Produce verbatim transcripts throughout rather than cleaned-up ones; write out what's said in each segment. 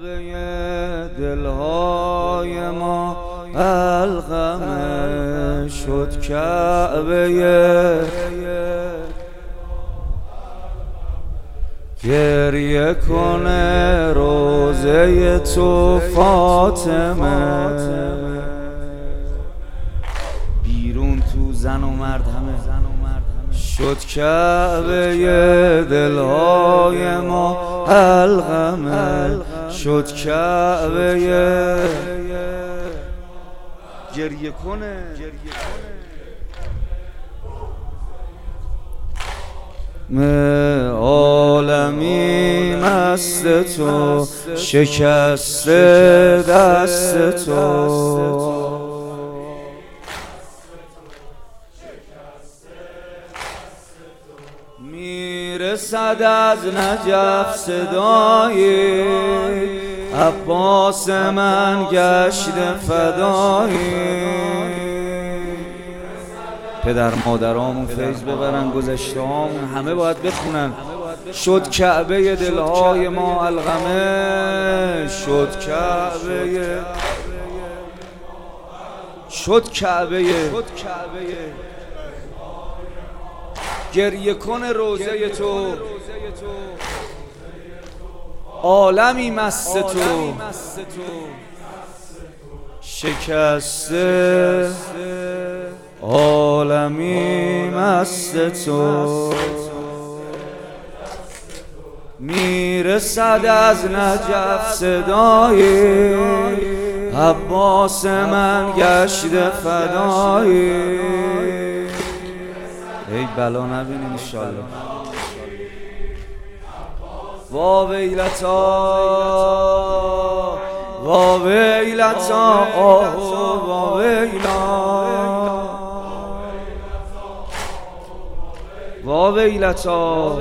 کعبه دلهای ما القمه شد کعبه گریه کنه روزه تو فاطمه بیرون تو زن و مرد همه شد کعبه دلهای ما القمه شد کعبه گریه کنه من عالمی مست تو شکسته دست تو میرسد از نجف صدایی عباس من گشت فدایی پدر مادرامون فیض ببرن گذشته هامون همه باید بخونن شد کعبه دلهای ما القمه شد کعبه شد کعبه گریه کنه روزه تو عالمی مست تو شکسته عالمی مست تو میرسد از نجف صدایی عباس من گشت فدایی ای بلا نبینیم انشالله وا ویلتا وا ویلتا آه وا ویلا وا ویلتا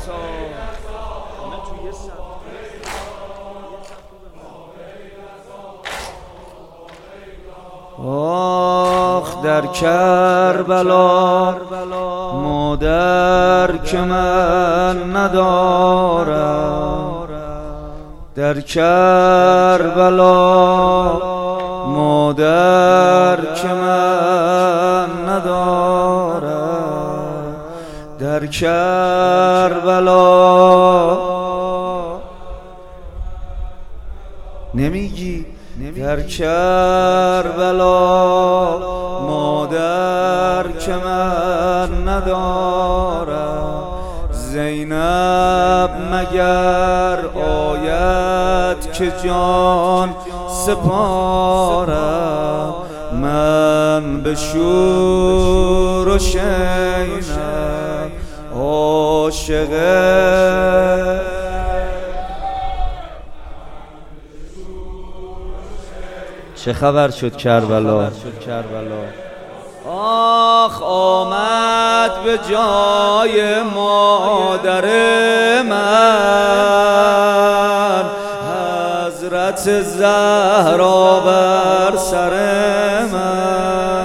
آخ در کربلا مادر که من ندارم در کربلا مادر که من ندارم در کربلا نمیگی در کربلا مادر که من ندارم زینب مگر آید که جان سپارم من به شور و شینم عاشق چه خبر شد کربلا آخ آمد به جای مادر من حضرت زهرا بر سر من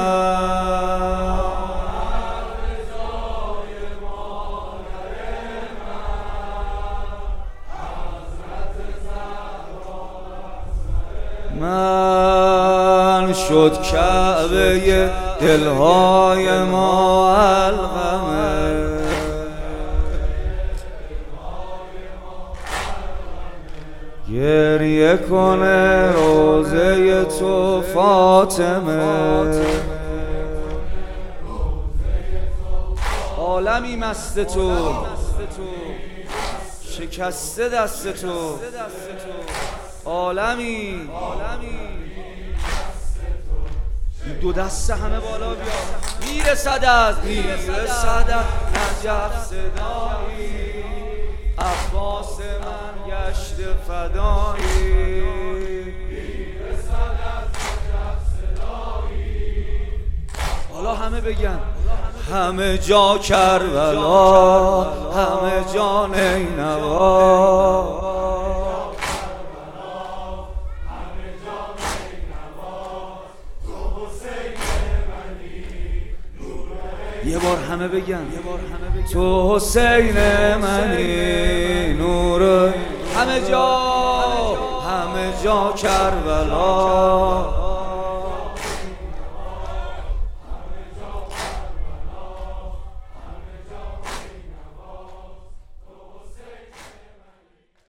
من شد کعبه دلهای ما القمه گریه کنه روزه تو فاطمه عالمی مست تو شکسته دست تو عالمی دو دست همه بالا بیا میرسد از میرسد از نجف صدایی عباس من گشت فدایی میرسد از نجف صدایی حالا همه بگن همه جا کربلا همه جا نینوا یه بار همه بگن تو حسین منی نور همه جا همه جا کربلا.